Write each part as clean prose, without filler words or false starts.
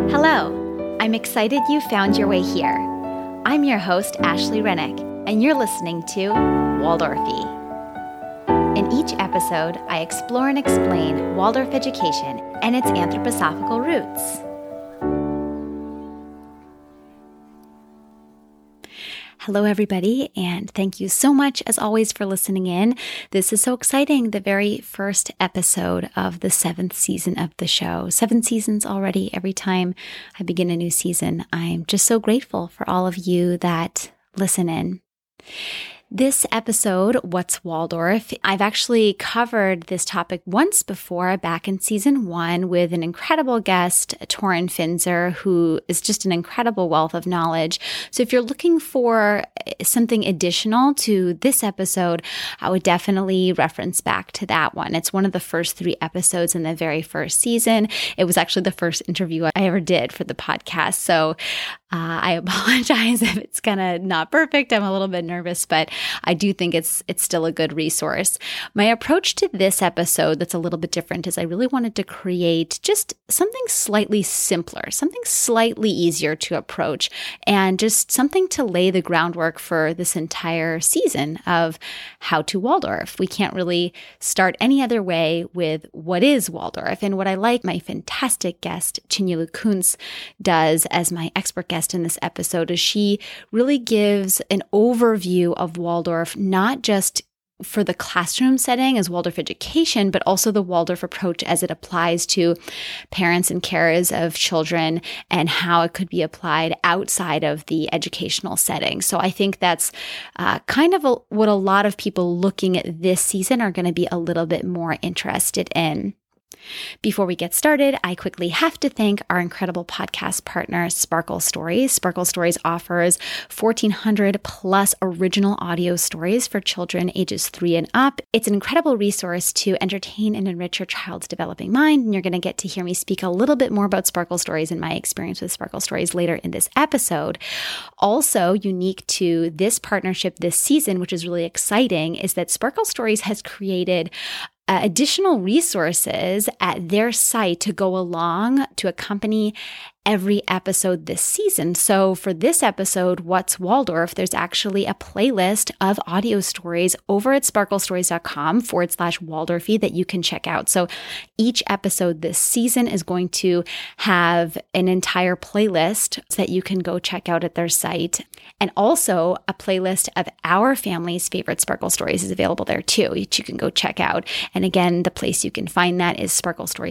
Hello, I'm excited you found your way here. I'm your host, Ashley Rennick, and you're listening to Waldorfy. In each episode, I explore and explain Waldorf education and its anthroposophical roots. Hello, everybody, and thank you so much, as always, for listening in. This is so exciting, the very first episode of the 7th season of the show. 7 seasons already. Every time I begin a new season, I'm just so grateful for all of you that listen in. This episode, What's Waldorf? I've actually covered this topic once before back in season 1 with an incredible guest, Torrin Finzer, who is just an incredible wealth of knowledge. So if you're looking for something additional to this episode, I would definitely reference back to that one. It's one of the first 3 episodes in the very first season. It was actually the first interview I ever did for the podcast. So I apologize if it's kind of not perfect. I'm a little bit nervous, but I do think it's still a good resource. My approach to this episode that's a little bit different is I really wanted to create just something slightly simpler, something slightly easier to approach, and just something to lay the groundwork for this entire season of How to Waldorf. We can't really start any other way with what is Waldorf. And what I like my fantastic guest, Chinyelu Kuntz, does as my expert guest in this episode is she really gives an overview of Waldorf, not just for the classroom setting as Waldorf education, but also the Waldorf approach as it applies to parents and carers of children and how it could be applied outside of the educational setting. So I think that's kind of what a lot of people looking at this season are going to be a little bit more interested in. Before we get started, I quickly have to thank our incredible podcast partner, Sparkle Stories. Sparkle Stories offers 1,400 plus original audio stories for children ages 3 and up. It's an incredible resource to entertain and enrich your child's developing mind, and you're going to get to hear me speak a little bit more about Sparkle Stories and my experience with Sparkle Stories later in this episode. Also, unique to this partnership this season, which is really exciting, is that Sparkle Stories has created additional resources at their site to go along to accompany every episode this season. So for this episode, What's Waldorf? There's actually a playlist of audio stories over at sparklestories.com/Waldorfy that you can check out. So each episode this season is going to have an entire playlist that you can go check out at their site. And also a playlist of our family's favorite Sparkle Stories is available there too, which you can go check out. And again, the place you can find that is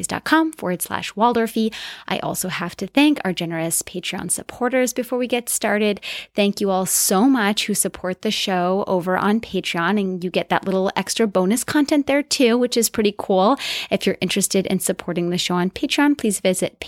sparklestories.com/Waldorfy. I also have to thank our generous Patreon supporters before we get started. Thank you all so much who support the show over on Patreon, and you get that little extra bonus content there too, which is pretty cool. If you're interested in supporting the show on Patreon, please visit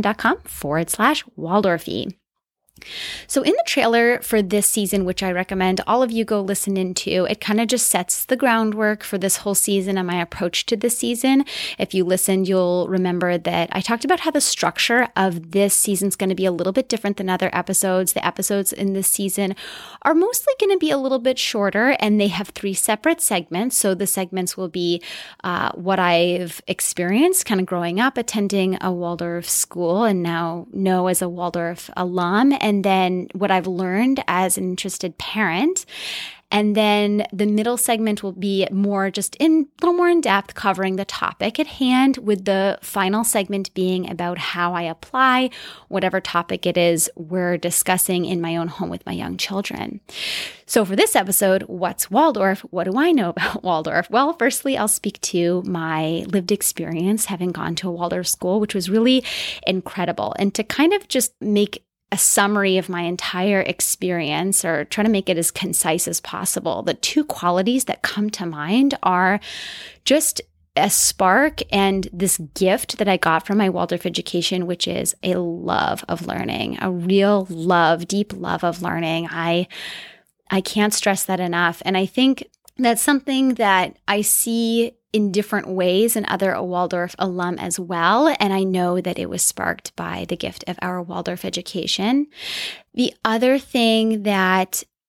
patreon.com/Waldorfy. So in the trailer for this season, which I recommend all of you go listen into, it kind of just sets the groundwork for this whole season and my approach to this season. If you listened, you'll remember that I talked about how the structure of this season is going to be a little bit different than other episodes. The episodes in this season are mostly going to be a little bit shorter, and they have 3 separate segments. So the segments will be what I've experienced kind of growing up, attending a Waldorf school, and now know as a Waldorf alum, and then what I've learned as an interested parent. And then the middle segment will be more just a little more in depth, covering the topic at hand, with the final segment being about how I apply whatever topic it is we're discussing in my own home with my young children. So for this episode, What's Waldorf? What do I know about Waldorf? Well, firstly, I'll speak to my lived experience having gone to a Waldorf school, which was really incredible. And to kind of just make a summary of my entire experience, or try to make it as concise as possible, the 2 qualities that come to mind are just a spark and this gift that I got from my Waldorf education, which is a love of learning, a real love, deep love of learning. I can't stress that enough. And I think that's something that I see in different ways in other Waldorf alum as well. And I know that it was sparked by the gift of our Waldorf education. The other thing that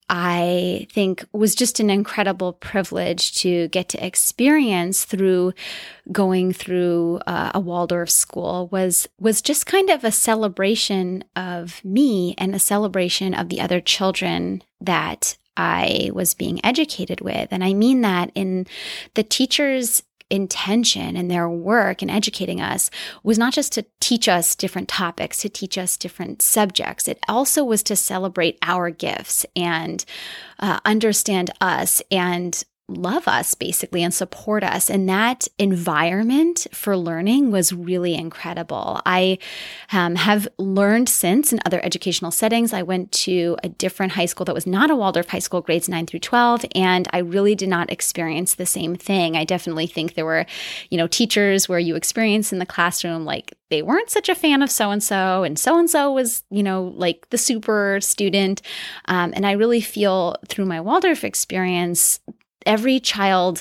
I think was just an incredible privilege to get to experience through going through a Waldorf school was just kind of a celebration of me and a celebration of the other children that I was being educated with. And I mean that in the teachers' intention and their work in educating us was not just to teach us different topics, to teach us different subjects. It also was to celebrate our gifts and understand us and love us, basically, and support us. And that environment for learning was really incredible. I have learned since in other educational settings. I went to a different high school that was not a Waldorf high school, grades 9 through 12, and I really did not experience the same thing. I definitely think there were, teachers where you experience in the classroom, like they weren't such a fan of so-and-so was, like the super student. And I really feel through my Waldorf experience, every child,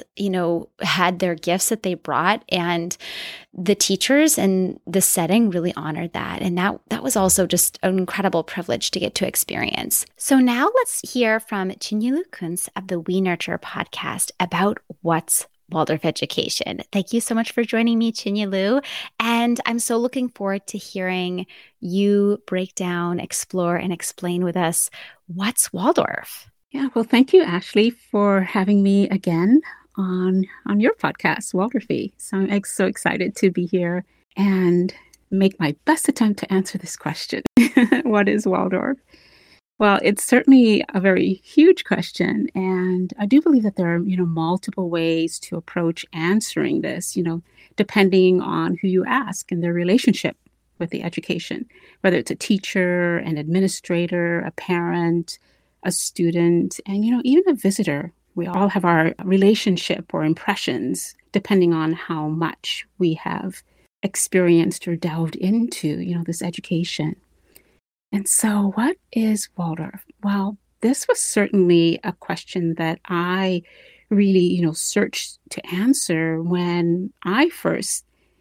had their gifts that they brought, and the teachers and the setting really honored that. And that was also just an incredible privilege to get to experience. So now let's hear from Chinyelu Kunz of the We Nurture podcast about what's Waldorf education. Thank you so much for joining me, Chinyelu. And I'm so looking forward to hearing you break down, explore, and explain with us what's Waldorf. Yeah, well, thank you, Ashley, for having me again on your podcast, Waldorfy. So I'm so excited to be here and make my best attempt to answer this question. What is Waldorf? Well, it's certainly a very huge question, and I do believe that there are, multiple ways to approach answering this, depending on who you ask and their relationship with the education, whether it's a teacher, an administrator, a parent, a student, and, even a visitor. We all have our relationship or impressions depending on how much we have experienced or delved into, this education. And so what is Waldorf? Well, this was certainly a question that I really, searched to answer when I first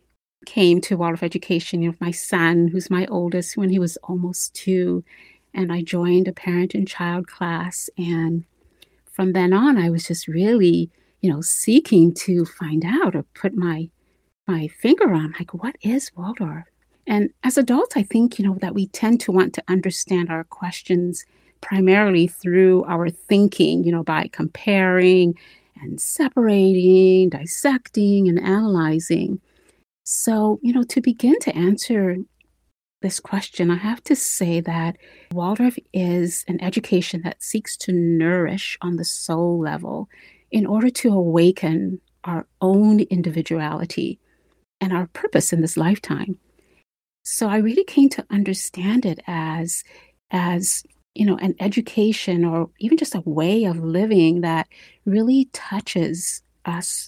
came to Waldorf education, my son, who's my oldest, when he was almost 2, and I joined a parent and child class. And from then on, I was just really, seeking to find out or put my finger on, like, what is Waldorf? And as adults, I think, that we tend to want to understand our questions primarily through our thinking, by comparing and separating, dissecting and analyzing. So, to begin to answer this question, I have to say that Waldorf is an education that seeks to nourish on the soul level in order to awaken our own individuality and our purpose in this lifetime. So I really came to understand it as an education or even just a way of living that really touches us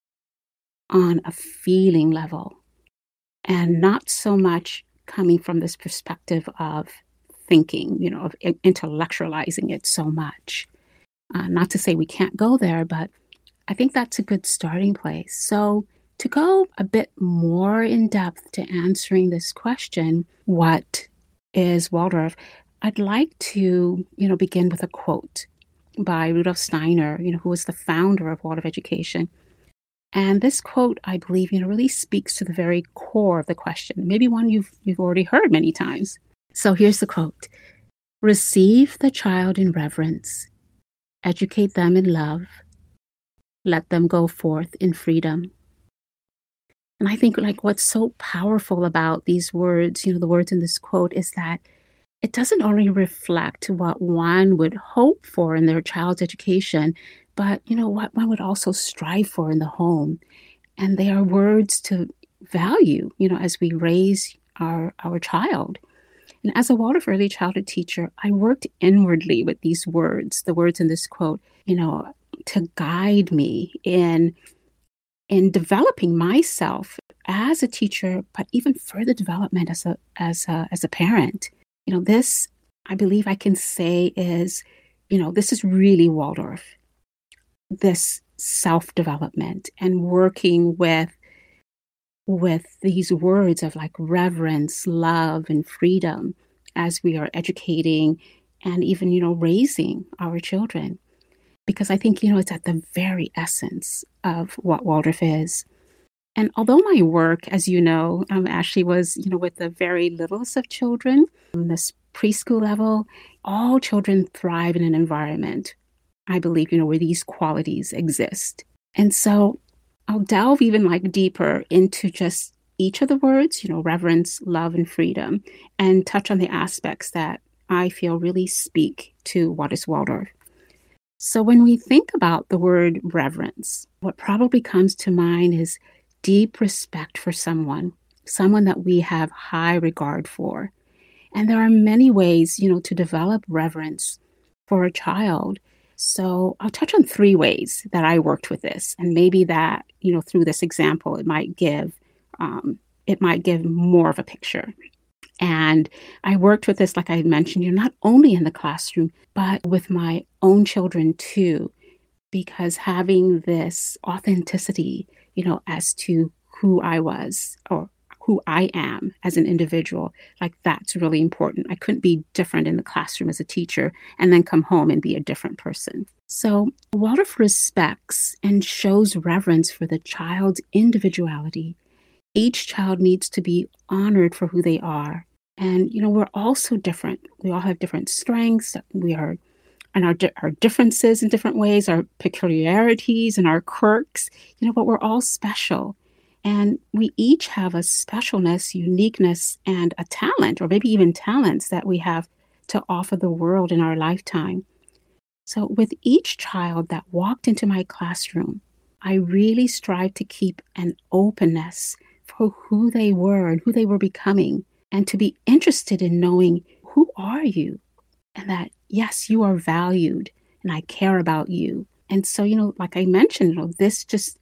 on a feeling level and not so much coming from this perspective of thinking, of intellectualizing it so much. Not to say we can't go there, but I think that's a good starting place. So to go a bit more in depth to answering this question, what is Waldorf? I'd like to, begin with a quote by Rudolf Steiner, who was the founder of Waldorf education. And this quote, I believe, really speaks to the very core of the question, maybe one you've already heard many times. So here's the quote: "Receive the child in reverence, educate them in love, let them go forth in freedom." And I think what's so powerful about these words, the words in this quote, is that it doesn't only reflect what one would hope for in their child's education, but, what one would also strive for in the home. And they are words to value, as we raise our child. And as a Waldorf early childhood teacher, I worked inwardly with these words, the words in this quote, to guide me in developing myself as a teacher, but even further development as a parent. This, I believe I can say is, this is really Waldorf. This self-development and working with these words of reverence, love, and freedom as we are educating and even, raising our children. Because I think, it's at the very essence of what Waldorf is. And although my work, as you know, Ashley, was, with the very littlest of children, this preschool level, all children thrive in an environment, I believe, where these qualities exist. And so I'll delve even deeper into just each of the words, reverence, love, and freedom, and touch on the aspects that I feel really speak to what is Waldorf. So when we think about the word reverence, what probably comes to mind is deep respect for someone that we have high regard for. And there are many ways, to develop reverence for a child. So I'll touch on 3 ways that I worked with this. And maybe that, through this example, it might give more of a picture. And I worked with this, like I mentioned, not only in the classroom, but with my own children too, because having this authenticity, as to who I was or who I am as an individual, that's really important. I couldn't be different in the classroom as a teacher and then come home and be a different person. So Waldorf respects and shows reverence for the child's individuality. Each child needs to be honored for who they are. And, we're all so different. We all have different strengths. We are, and our differences in different ways, our peculiarities and our quirks, but we're all special. And we each have a specialness, uniqueness, and a talent, or maybe even talents that we have to offer the world in our lifetime. So with each child that walked into my classroom, I really strive to keep an openness for who they were and who they were becoming, and to be interested in knowing, who are you? And that, yes, you are valued and I care about you. And so, like I mentioned, this just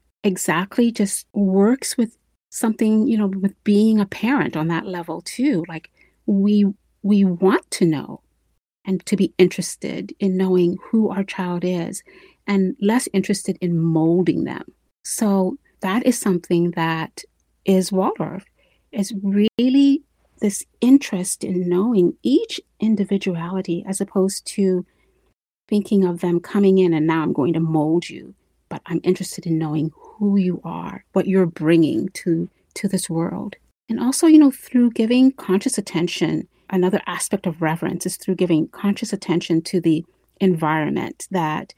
works with something, with being a parent on that level too. We want to know and to be interested in knowing who our child is, and less interested in molding them. So that is something that is Waldorf, is really this interest in knowing each individuality, as opposed to thinking of them coming in and now I'm going to mold you. But I'm interested in knowing who you are, what you're bringing to this world. And also, through giving conscious attention, another aspect of reverence is through giving conscious attention to the environments that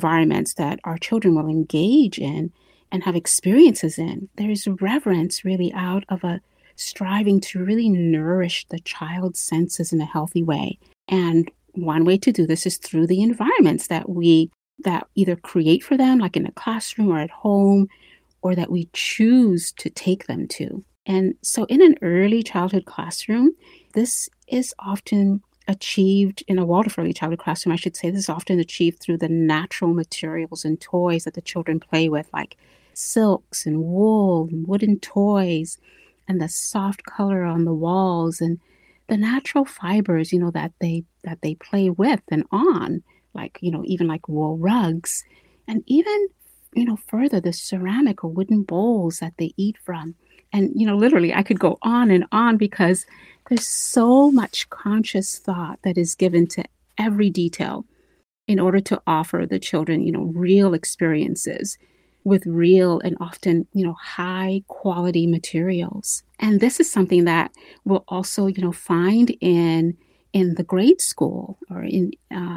our children will engage in and have experiences in. There's reverence really out of a striving to really nourish the child's senses in a healthy way. And one way to do this is through the environments that either create for them, like in a classroom or at home, or that we choose to take them to. And so in an early childhood classroom, this is often achieved in a Waldorf early childhood classroom, I should say. This is often achieved through the natural materials and toys that the children play with, like silks and wool and wooden toys, and the soft color on the walls and the natural fibers, that they play with and on, even like wool rugs, and even, further, the ceramic or wooden bowls that they eat from. And, literally I could go on and on, because there's so much conscious thought that is given to every detail in order to offer the children, real experiences with real and often, high quality materials. And this is something that we'll also, find in the grade school or in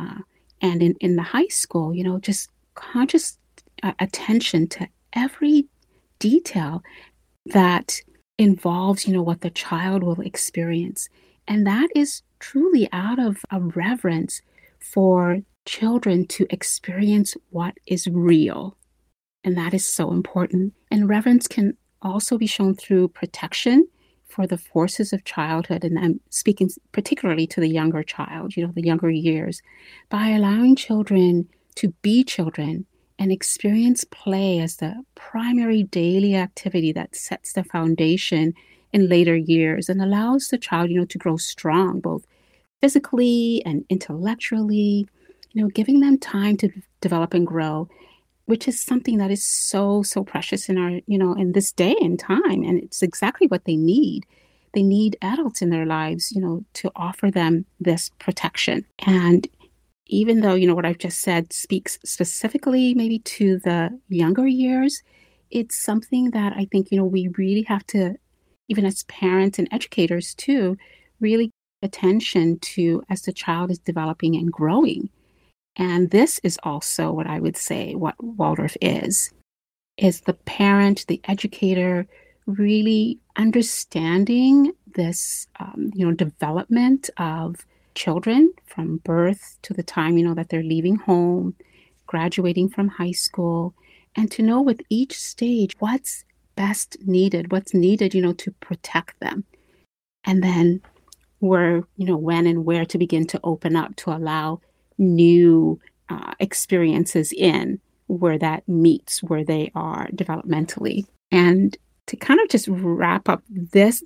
the high school, just conscious attention to every detail that involves, what the child will experience. And that is truly out of a reverence for children to experience what is real. And that is so important. And reverence can also be shown through protection for the forces of childhood. And I'm speaking particularly to the younger child, the younger years, by allowing children to be children and experience play as the primary daily activity that sets the foundation in later years and allows the child, to grow strong, both physically and intellectually, giving them time to develop and grow, which is something that is so, so precious in our, in this day and time. And it's exactly what they need, they need adults in their lives, to offer them this protection. And even though, what I've just said speaks specifically maybe to the younger years, it's something that I think, we really have to, even as parents and educators too, really pay attention to as the child is developing and growing. And this is also what I would say what Waldorf is the parent, the educator, really understanding this, development of children from birth to the time, that they're leaving home, graduating from high school, and to know with each stage what's best needed, what's needed, to protect them. And then where, when and where to begin to open up to allow new experiences in where that meets where they are developmentally. And to kind of just wrap up this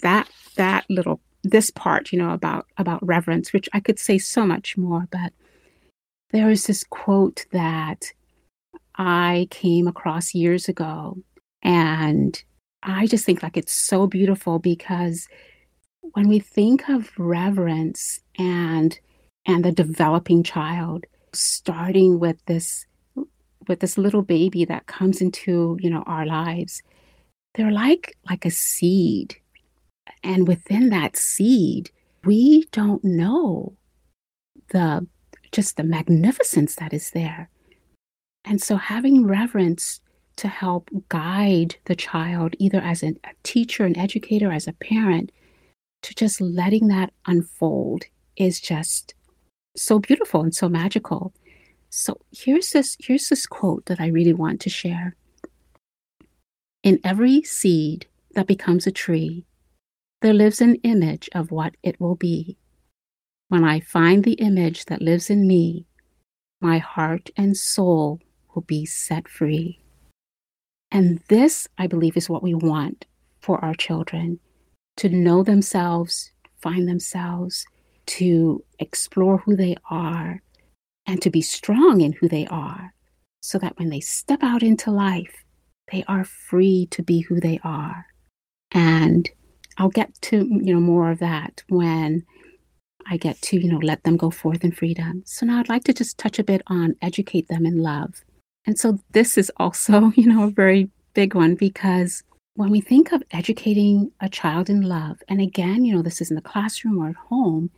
part, about reverence, which I could say so much more, but there is this quote that I came across years ago, and I just think like it's so beautiful, because when we think of reverence and the developing child, starting with this little baby that comes into, our lives, they're like a seed. And within that seed, we don't know just the magnificence that is there. And so having reverence to help guide the child, either as a teacher, an educator, as a parent, to just letting that unfold is just so beautiful and so magical. So here's this quote that I really want to share. In every seed that becomes a tree, there lives an image of what it will be. When I find the image that lives in me, my heart and soul will be set free. And this, I believe, is what we want for our children, to know themselves, find themselves, to explore who they are, and to be strong in who they are, so that when they step out into life, they are free to be who they are. And I'll get to, more of that when I get to, let them go forth in freedom. So now I'd like to just touch a bit on educate them in love. And so this is also, a very big one, because when we think of educating a child in love, and again, this is in the classroom or at home,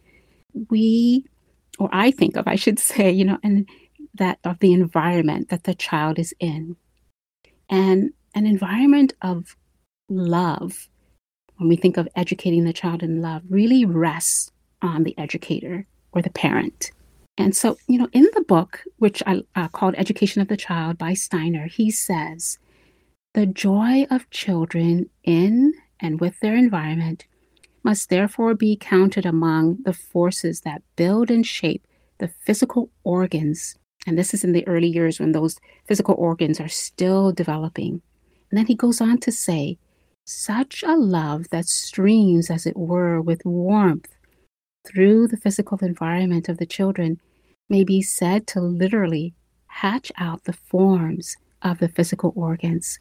I think of, I should say, and that of the environment that the child is in. And an environment of love, when we think of educating the child in love, really rests on the educator or the parent. And so, in the book, which I called Education of the Child by Steiner, he says, the joy of children in and with their environment must therefore be counted among the forces that build and shape the physical organs. And this is in the early years when those physical organs are still developing. And then he goes on to say, such a love that streams, as it were, with warmth through the physical environment of the children may be said to literally hatch out the forms of the physical organs.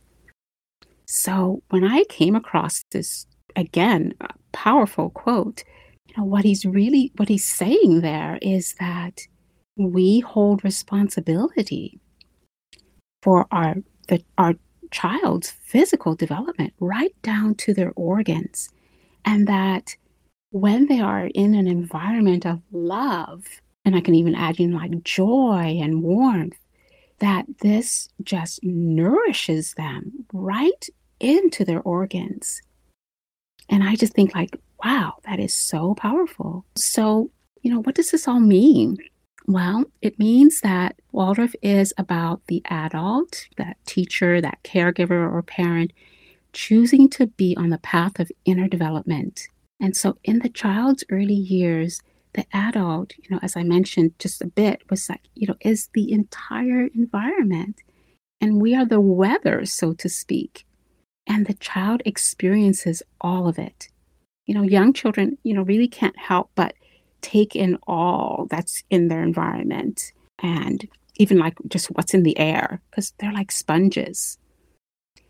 So when I came across this, again, powerful quote, what he's saying there is that we hold responsibility for our child's physical development right down to their organs. And that when they are in an environment of love, and I can even add in like joy and warmth, that this just nourishes them right into their organs. And I just think like, wow, that is so powerful. So, what does this all mean? Well, it means that Waldorf is about the adult, that teacher, that caregiver or parent, choosing to be on the path of inner development. And so in the child's early years, the adult, as I mentioned just a bit, was like, is the entire environment. And we are the weather, so to speak. And the child experiences all of it. Young children, really can't help but take in all that's in their environment, and even like just what's in the air, because they're like sponges.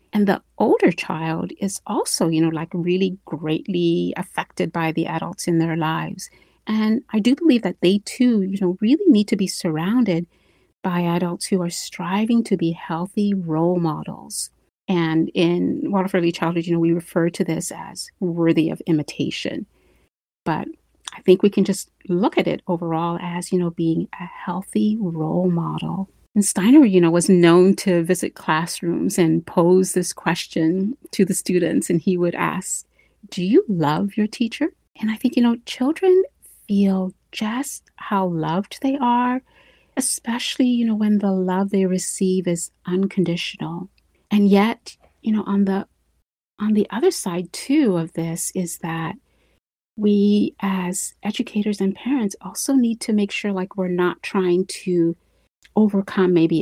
And the older child is also, like really greatly affected by the adults in their lives. And I do believe that they too, really need to be surrounded by adults who are striving to be healthy role models. And in Waldorf Early Childhood, we refer to this as worthy of imitation. But I think we can just look at it overall as, being a healthy role model. And Steiner, was known to visit classrooms and pose this question to the students. And he would ask, do you love your teacher? And I think, children feel just how loved they are, especially, when the love they receive is unconditional. And yet, on the other side too of this is that we as educators and parents also need to make sure like we're not trying to overcome maybe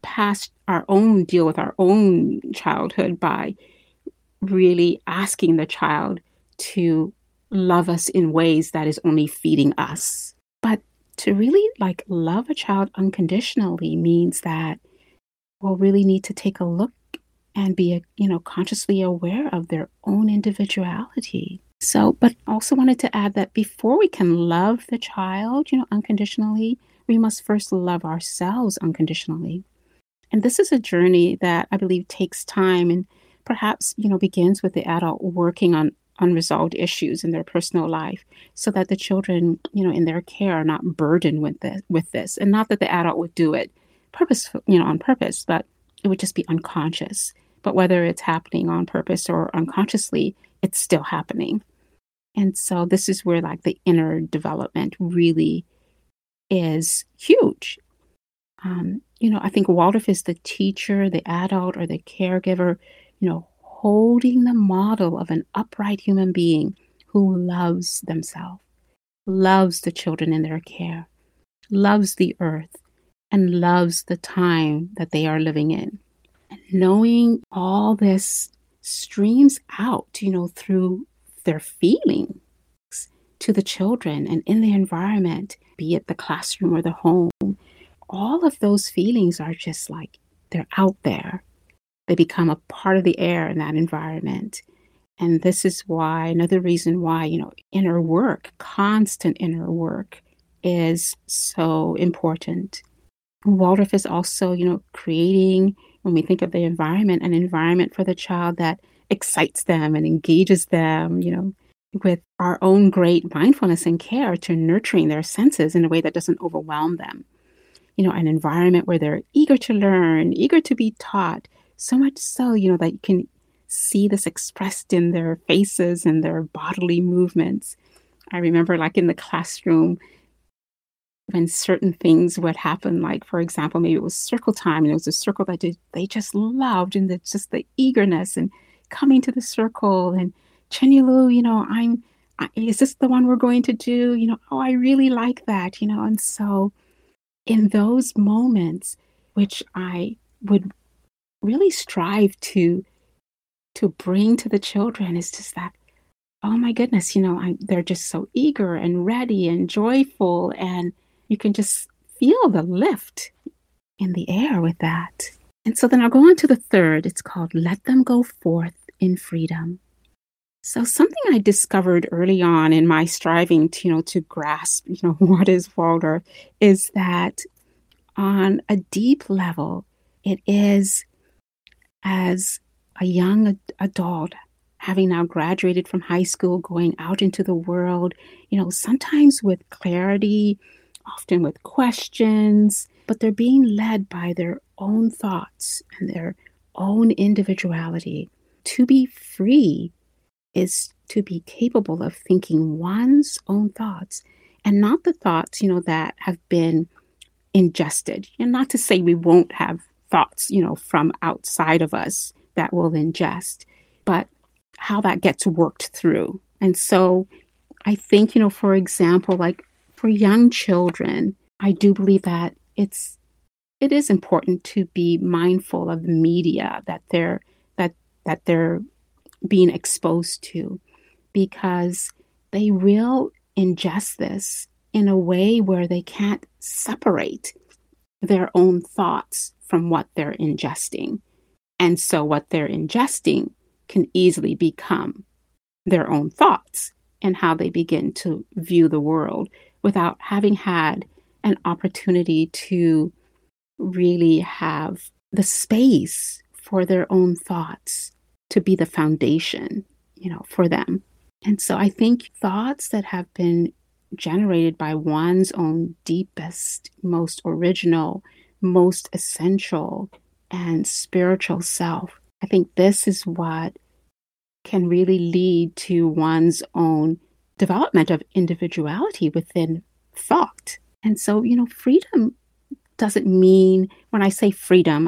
deal with our own childhood by really asking the child to love us in ways that is only feeding us. But to really like love a child unconditionally means that we'll really need to take a look and be, consciously aware of their own individuality. So, but also wanted to add that before we can love the child, unconditionally, we must first love ourselves unconditionally. And this is a journey that I believe takes time and perhaps, begins with the adult working on unresolved issues in their personal life so that the children, in their care are not burdened with this. And not that the adult would do it on purpose, but it would just be unconscious. But whether it's happening on purpose or unconsciously, it's still happening. And so this is where like the inner development really is huge. I think Waldorf is the teacher, the adult, or the caregiver, holding the model of an upright human being who loves themselves, loves the children in their care, loves the earth, and loves the time that they are living in. And knowing all this streams out, through their feelings to the children and in the environment, be it the classroom or the home. All of those feelings are just like, they're out there. They become a part of the air in that environment. And this is why, another reason why, inner work, constant inner work is so important. Waldorf is also, creating, when we think of the environment, an environment for the child that excites them and engages them, with our own great mindfulness and care to nurturing their senses in a way that doesn't overwhelm them. An environment where they're eager to learn, eager to be taught, so much so, that you can see this expressed in their faces and their bodily movements. I remember like in the classroom, when certain things would happen, like, for example, maybe it was circle time, and it was a circle that they just loved, and it's just the eagerness and coming to the circle, and Chenyalu, is this the one we're going to do? Oh, I really like that, and so in those moments, which I would really strive to bring to the children, is just that, oh my goodness, they're just so eager and ready and joyful, and you can just feel the lift in the air with that. And so then I'll go on to the third. It's called Let Them Go Forth in Freedom. So something I discovered early on in my striving to grasp, what is Waldorf, is that on a deep level, it is as a young adult, having now graduated from high school, going out into the world, sometimes with clarity, often with questions, but they're being led by their own thoughts and their own individuality. To be free is to be capable of thinking one's own thoughts and not the thoughts, that have been ingested. And not to say we won't have thoughts, from outside of us that we'll ingest, but how that gets worked through. And so I think, for example, like for young children, I do believe that it is important to be mindful of the media that they're being exposed to, because they will ingest this in a way where they can't separate their own thoughts from what they're ingesting. And so what they're ingesting can easily become their own thoughts and how they begin to view the world without having had an opportunity to really have the space for their own thoughts to be the foundation, for them. And so I think thoughts that have been generated by one's own deepest, most original, most essential and spiritual self, I think this is what can really lead to one's own development of individuality within thought. And so, freedom doesn't mean, when I say freedom,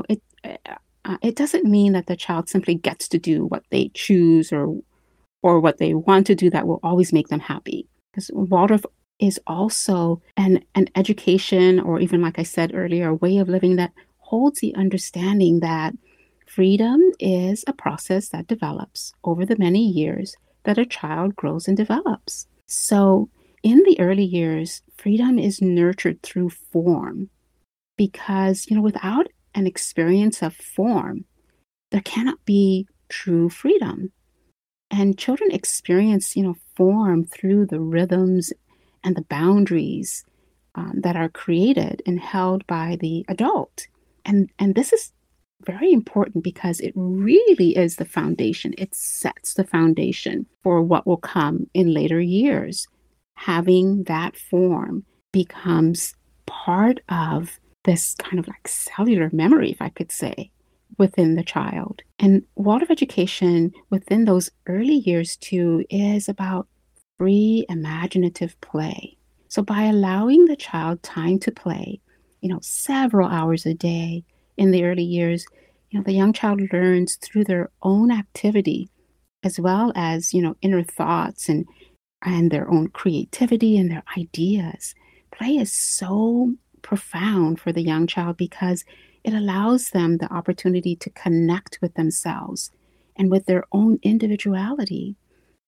it doesn't mean that the child simply gets to do what they choose or what they want to do that will always make them happy. Because Waldorf is also an education, or even, like I said earlier, a way of living that holds the understanding that freedom is a process that develops over the many years that a child grows and develops. So in the early years, freedom is nurtured through form because, without an experience of form, there cannot be true freedom. And children experience, form through the rhythms and the boundaries that are created and held by the adult. And this is very important because it really is the foundation. It sets the foundation for what will come in later years. Having that form becomes part of this kind of like cellular memory, if I could say, within the child. And Waldorf education within those early years too is about free imaginative play. So by allowing the child time to play, several hours a day in the early years, the young child learns through their own activity, as well as, inner thoughts and their own creativity and their ideas. Play is so profound for the young child because it allows them the opportunity to connect with themselves and with their own individuality.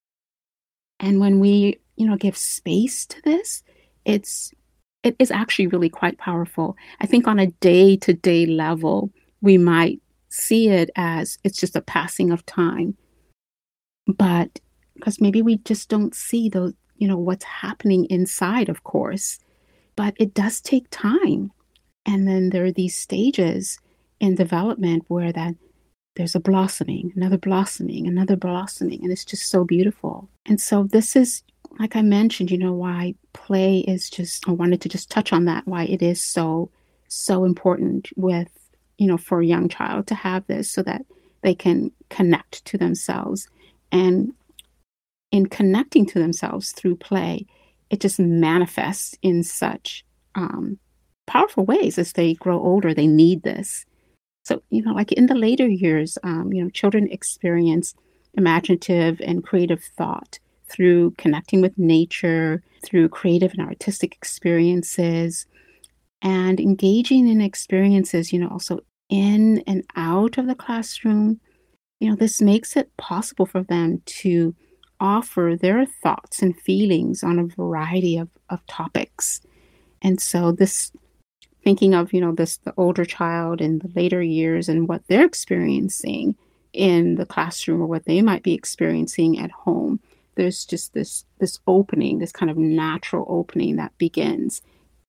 And when we, give space to this, it is actually really quite powerful. I think on a day-to-day level, we might see it as it's just a passing of time. But because maybe we just don't see those, what's happening inside, of course. But it does take time. And then there are these stages in development where there's a blossoming, another blossoming, another blossoming. And it's just so beautiful. And so this is, like I mentioned, why play is I wanted to just touch on that, why it is so important with, for a young child to have this so that they can connect to themselves. And in connecting to themselves through play, it just manifests in such powerful ways as they grow older. They need this. So, like in the later years, children experience imaginative and creative thought through connecting with nature, through creative and artistic experiences, and engaging in experiences, also in and out of the classroom. This makes it possible for them to offer their thoughts and feelings on a variety of topics. And so this, thinking of, the older child in the later years and what they're experiencing in the classroom or what they might be experiencing at home, there's just this opening, this kind of natural opening that begins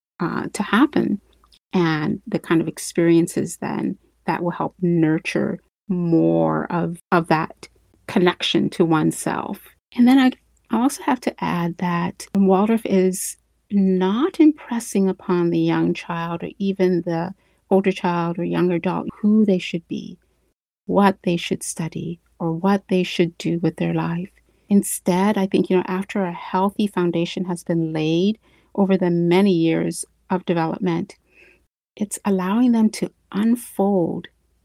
to happen. And the kind of experiences then that will help nurture more of that connection to oneself. And then I also have to add that Waldorf is not impressing upon the young child or even the older child or younger adult who they should be, what they should study, or what they should do with their life. Instead, I think, after a healthy foundation has been laid over the many years of development, it's allowing them to unfold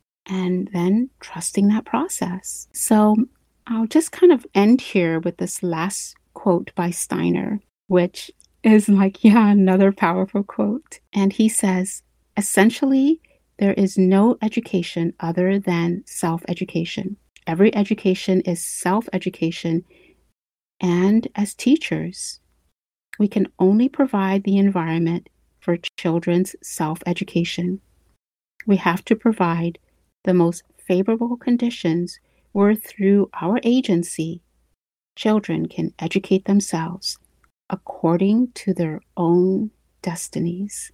and then trusting that process. So I'll just kind of end here with this last quote by Steiner, which is another powerful quote. And he says, essentially, there is no education other than self-education. Every education is self-education. And as teachers, we can only provide the environment for children's self-education. We have to provide the most favorable conditions where through our agency, children can educate themselves according to their own destinies.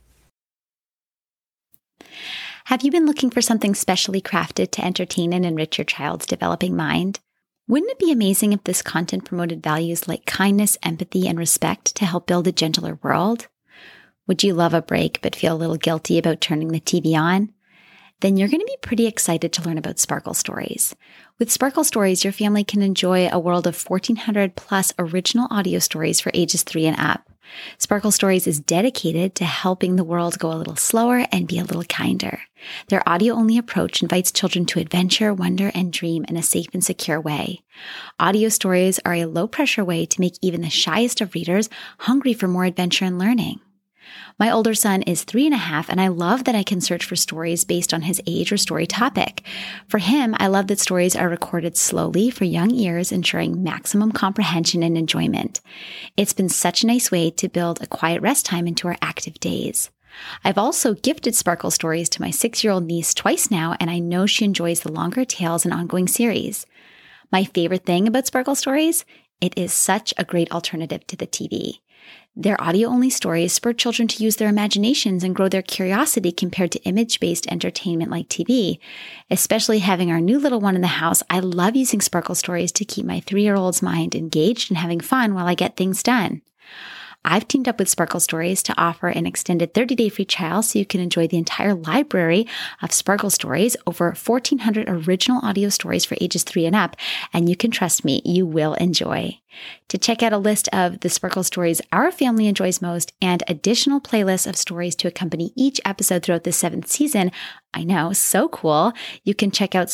Have you been looking for something specially crafted to entertain and enrich your child's developing mind? Wouldn't it be amazing if this content promoted values like kindness, empathy, and respect to help build a gentler world? Would you love a break but feel a little guilty about turning the TV on? Then you're going to be pretty excited to learn about Sparkle Stories. With Sparkle Stories, your family can enjoy a world of 1,400 plus original audio stories for ages 3 and up. Sparkle Stories is dedicated to helping the world go a little slower and be a little kinder. Their audio-only approach invites children to adventure, wonder, and dream in a safe and secure way. Audio stories are a low-pressure way to make even the shyest of readers hungry for more adventure and learning. My older son is 3.5, and I love that I can search for stories based on his age or story topic. For him, I love that stories are recorded slowly for young ears, ensuring maximum comprehension and enjoyment. It's been such a nice way to build a quiet rest time into our active days. I've also gifted Sparkle Stories to my 6-year-old niece twice now, and I know she enjoys the longer tales and ongoing series. My favorite thing about Sparkle Stories? It is such a great alternative to the TV. Their audio-only stories spur children to use their imaginations and grow their curiosity compared to image-based entertainment like TV. Especially having our new little one in the house, I love using Sparkle Stories to keep my 3-year-old's mind engaged and having fun while I get things done. I've teamed up with Sparkle Stories to offer an extended 30-day free trial so you can enjoy the entire library of Sparkle Stories, over 1,400 original audio stories for ages 3 and up, and you can trust me, you will enjoy. To check out a list of the Sparkle Stories our family enjoys most and additional playlists of stories to accompany each episode throughout the 7th season, I know, so cool, you can check out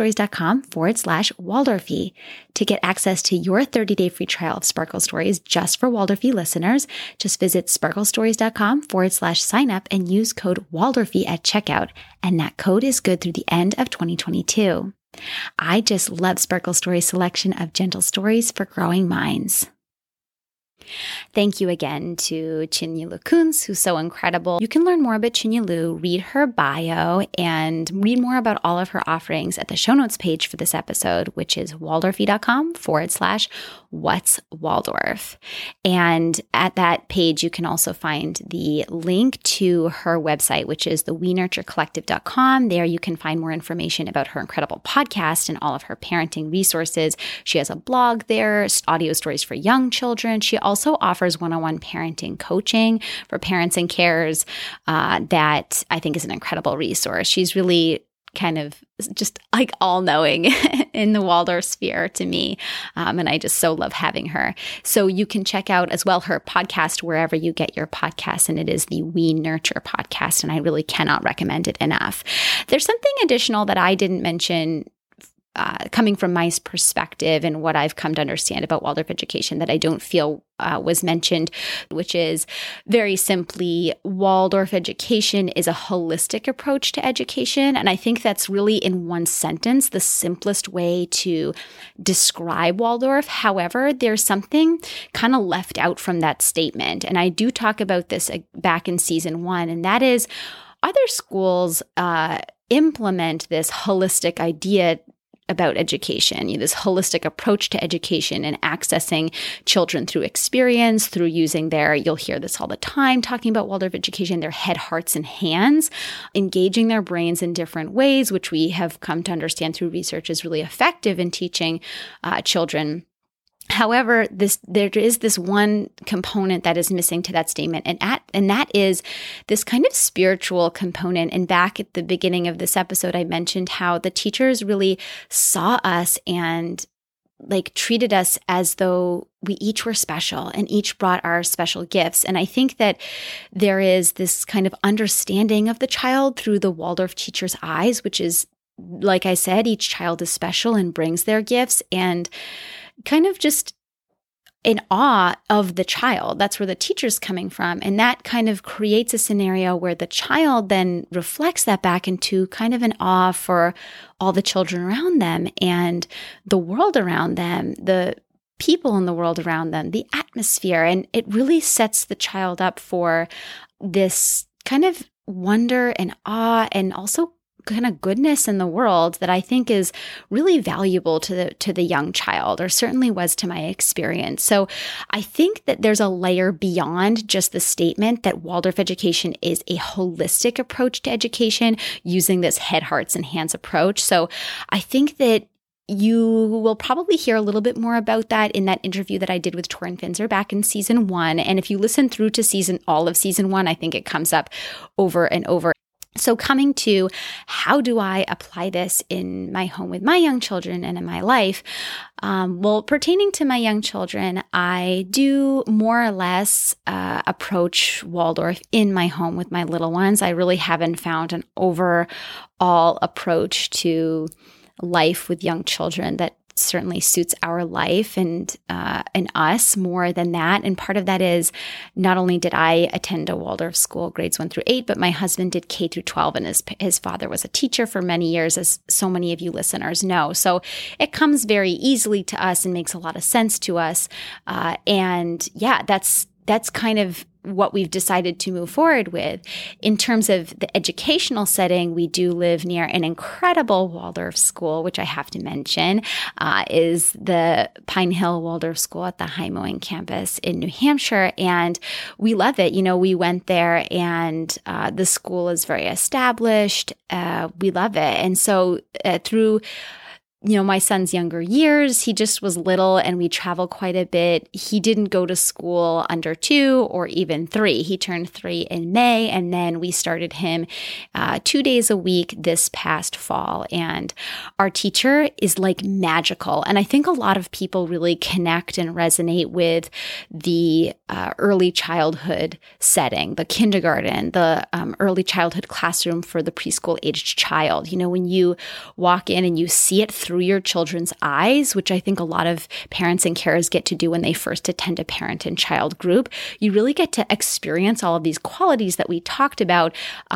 sparklestories.com/Waldorfy. To get access to your 30-day free trial of Sparkle Stories just for Waldorfy listeners, just visit sparklestories.com/sign up and use code Waldorfy at checkout. And that code is good through the end of 2022. I just love Sparkle Stories' selection of gentle stories for growing minds. Thank you again to Chinyulu Kunz, who's so incredible. You can learn more about Chinyulu, read her bio, and read more about all of her offerings at the show notes page for this episode, which is waldorfy.com/What's Waldorf. And at that page, you can also find the link to her website, which is the WeNurtureCollective.com. There you can find more information about her incredible podcast and all of her parenting resources. She has a blog there, audio stories for young children. She also offers one-on-one parenting coaching for parents and carers that I think is an incredible resource. She's really kind of just like all-knowing in the Waldorf sphere to me, and I just so love having her. So you can check out as well her podcast wherever you get your podcasts, and it is the We Nurture podcast, and I really cannot recommend it enough. There's something additional that I didn't mention coming from my perspective and what I've come to understand about Waldorf education that I don't feel was mentioned, which is very simply Waldorf education is a holistic approach to education. And I think that's really in one sentence, the simplest way to describe Waldorf. However, there's something kind of left out from that statement. And I do talk about this back in season 1, and that is other schools implement this holistic idea about education, this holistic approach to education and accessing children through experience, through using you'll hear this all the time, talking about Waldorf education, their head, hearts, and hands, engaging their brains in different ways, which we have come to understand through research is really effective in teaching children. However, there is this one component that is missing to that statement, and that is this kind of spiritual component. And back at the beginning of this episode, I mentioned how the teachers really saw us and treated us as though we each were special and each brought our special gifts. And I think that there is this kind of understanding of the child through the Waldorf teacher's eyes, which is, like I said, each child is special and brings their gifts, and kind of just in awe of the child. That's where the teacher's coming from. And that kind of creates a scenario where the child then reflects that back into kind of an awe for all the children around them and the world around them, the people in the world around them, the atmosphere. And it really sets the child up for this kind of wonder and awe, and also kind of goodness in the world that I think is really valuable to the young child, or certainly was to my experience. So I think that there's a layer beyond just the statement that Waldorf education is a holistic approach to education using this head, hearts, and hands approach. So I think that you will probably hear a little bit more about that in that interview that I did with Torrin Finzer back in season 1. And if you listen through to all of season 1, I think it comes up over and over. So coming to how do I apply this in my home with my young children and in my life? Well, pertaining to my young children, I do more or less approach Waldorf in my home with my little ones. I really haven't found an overall approach to life with young children that certainly suits our life and us more than that. And part of that is not only did I attend a Waldorf school, grades 1 through 8, but my husband did K through 12, and his father was a teacher for many years, as so many of you listeners know. So it comes very easily to us and makes a lot of sense to us. And yeah, that's kind of what we've decided to move forward with. In terms of the educational setting, we do live near an incredible Waldorf school, which I have to mention, is the Pine Hill Waldorf School at the Heimoing campus in New Hampshire. And we love it. We went there, and the school is very established. We love it. And so through my son's younger years, he just was little and we travel quite a bit. He didn't go to school under 2 or even 3. He turned 3 in May, and then we started him 2 days a week this past fall. And our teacher is like magical. And I think a lot of people really connect and resonate with the early childhood setting, the kindergarten, the early childhood classroom for the preschool aged child. When you walk in and you see it through your children's eyes, which I think a lot of parents and carers get to do when they first attend a parent and child group, you really get to experience all of these qualities that we talked about,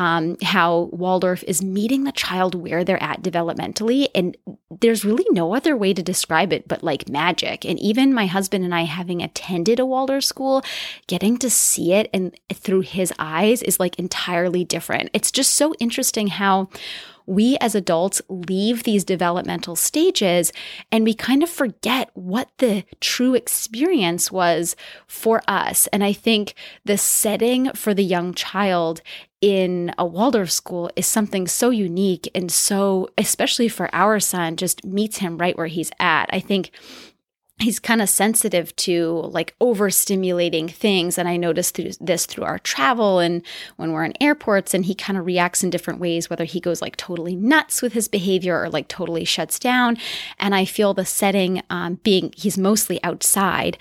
how Waldorf is meeting the child where they're at developmentally. And there's really no other way to describe it but like magic. And even my husband and I, having attended a Waldorf school, getting to see it and through his eyes is like entirely different. It's just so interesting how we as adults leave these developmental stages and we kind of forget what the true experience was for us. And I think the setting for the young child in a Waldorf school is something so unique, and so, especially for our son, just meets him right where he's at. I think he's kind of sensitive to like overstimulating things. And I noticed this through our travel and when we're in airports, and he kind of reacts in different ways, whether he goes like totally nuts with his behavior or like totally shuts down. And I feel the setting he's mostly outside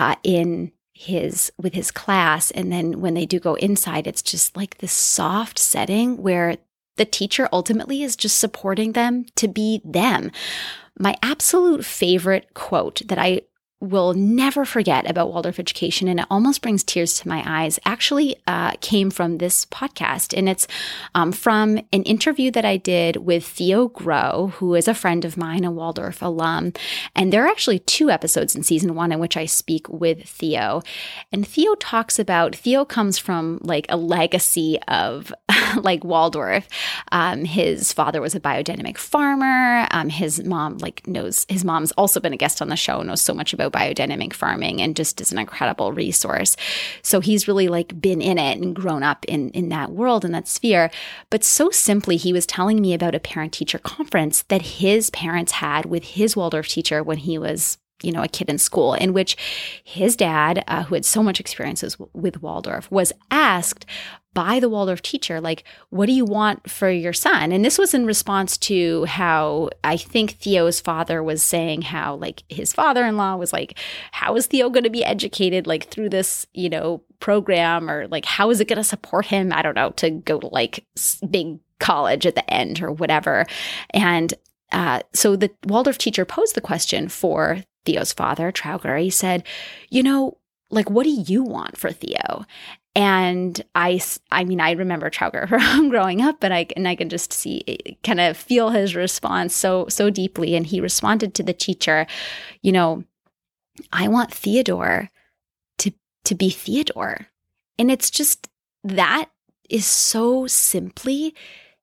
with his class. And then when they do go inside, it's just like this soft setting where the teacher ultimately is just supporting them to be them. My absolute favorite quote that I will never forget about Waldorf education, and it almost brings tears to my eyes, actually came from this podcast. And it's from an interview that I did with Theo Groh, who is a friend of mine, a Waldorf alum. And there are actually 2 episodes in season 1 in which I speak with Theo. And Theo comes from like a legacy of like Waldorf. His father was a biodynamic farmer. His mom's also been a guest on the show, knows so much about biodynamic farming, and just is an incredible resource. So he's really like been in it and grown up in that world, in that sphere. But so simply, he was telling me about a parent-teacher conference that his parents had with his Waldorf teacher when he was a kid in school, in which his dad, who had so much experiences with Waldorf, was asked by the Waldorf teacher, like, what do you want for your son? And this was in response to how I think Theo's father was saying how like his father-in-law was like, how is Theo going to be educated like through this, program, or like, how is it going to support him? I don't know, to go to like big college at the end or whatever. And so the Waldorf teacher posed the question for Theo's father, Trauger. He said, like, what do you want for Theo? And I remember Trauger from growing up, and I can just kind of feel his response so deeply. And he responded to the teacher, I want Theodore to be Theodore. And it's just, that is so simply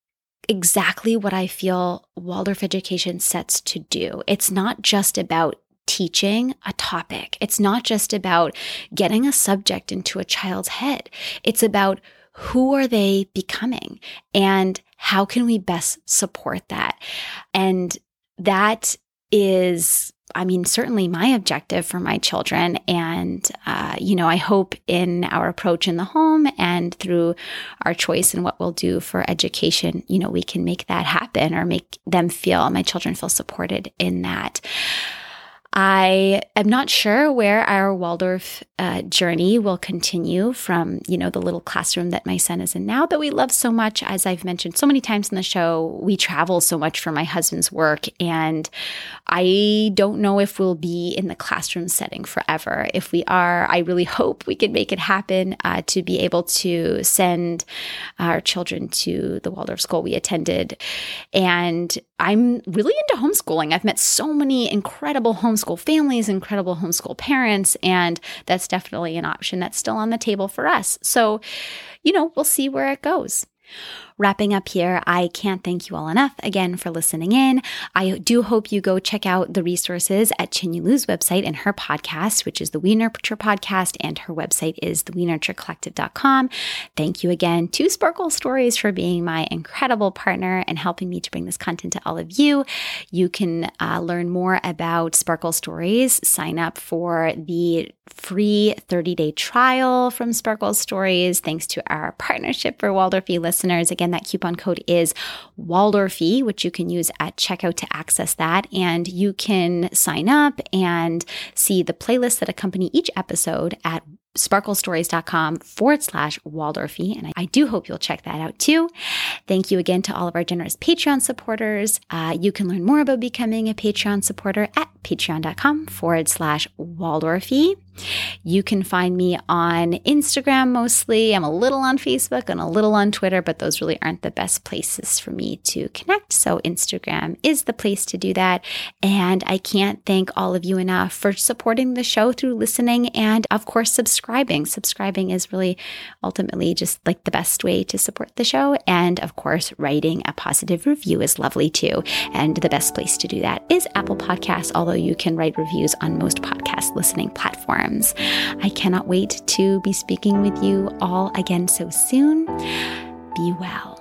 exactly what I feel Waldorf education sets to do. It's not just about teaching a topic. It's not just about getting a subject into a child's head. It's about who are they becoming and how can we best support that? And that is, certainly my objective for my children. And, I hope in our approach in the home and through our choice in what we'll do for education, we can make that happen or make my children feel supported in that. I am not sure where our Waldorf journey will continue from, the little classroom that my son is in now that we love so much. As I've mentioned so many times in the show, we travel so much for my husband's work, and I don't know if we'll be in the classroom setting forever. If we are, I really hope we can make it happen to be able to send our children to the Waldorf school we attended. And I'm really into homeschooling. I've met so many incredible homeschool families, incredible homeschool parents, and that's definitely an option that's still on the table for us. So, we'll see where it goes. Wrapping up here, I can't thank you all enough again for listening in. I do hope you go check out the resources at Chinyulu's website and her podcast, which is the We Nurture podcast, and her website is thewenurturecollective.com. Thank you again to Sparkle Stories for being my incredible partner and helping me to bring this content to all of you. You can learn more about Sparkle Stories. Sign up for the free 30-day trial from Sparkle Stories, thanks to our partnership for Waldorfy listeners. Again, that coupon code is Waldorfy, which you can use at checkout to access that. And you can sign up and see the playlists that accompany each episode at sparklestories.com/Waldorfy. And I do hope you'll check that out too. Thank you again to all of our generous Patreon supporters. You can learn more about becoming a Patreon supporter at patreon.com/Waldorfy. You can find me on Instagram mostly. I'm a little on Facebook and a little on Twitter, but those really aren't the best places for me to connect. So Instagram is the place to do that. And I can't thank all of you enough for supporting the show through listening and, of course, subscribing. Subscribing is really ultimately just like the best way to support the show. And of course, writing a positive review is lovely too. And the best place to do that is Apple Podcasts, although you can write reviews on most podcast listening platforms. I cannot wait to be speaking with you all again so soon. Be well.